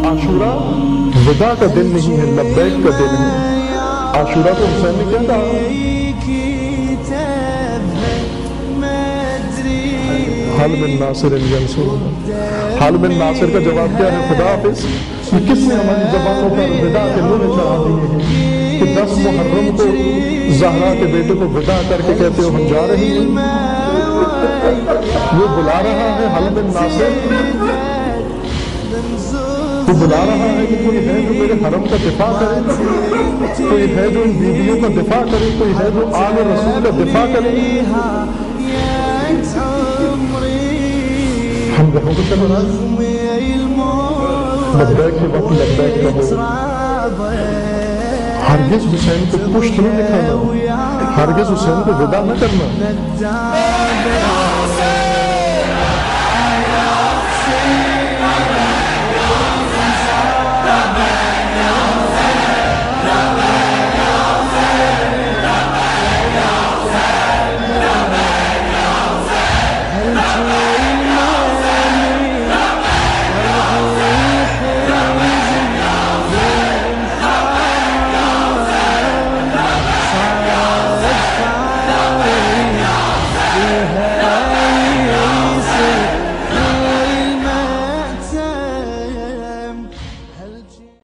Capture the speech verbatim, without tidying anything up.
عاشورہ ودا کا دن نہیں ہے، لبیک کا دن ہے۔ عاشورہ کو حسین نے کیا کہا؟ حل من ناصر ینصرنا، حل من ناصر کا جواب کیا ہے؟ خدا حافظ۔ یہ کس نے ہماری زبانوں پر ودا کے لونے چڑھا دیے ہیں کہ دس محرم کو زہرا کے بیٹے کو ودا کر کے کہتے ہو ہم جا رہے ہیں؟ وہ بلا رہا ہے حل من ناصر، وہ بلا رہا ہے کہ کوئی ہے جو میرے حرم کا دفاع کرے، کوئی ہے جو ان بیویوں کا دفاع کرے، کوئی ہے جو آل رسول کا دفاع کرے۔ ہم گھروں کو چل رہا ہے لبیک کے وقت لبیک کہو، ہرگز حسین کو پشت نہ دکھانا، ہرگز حسین کو ودا نہ کرنا۔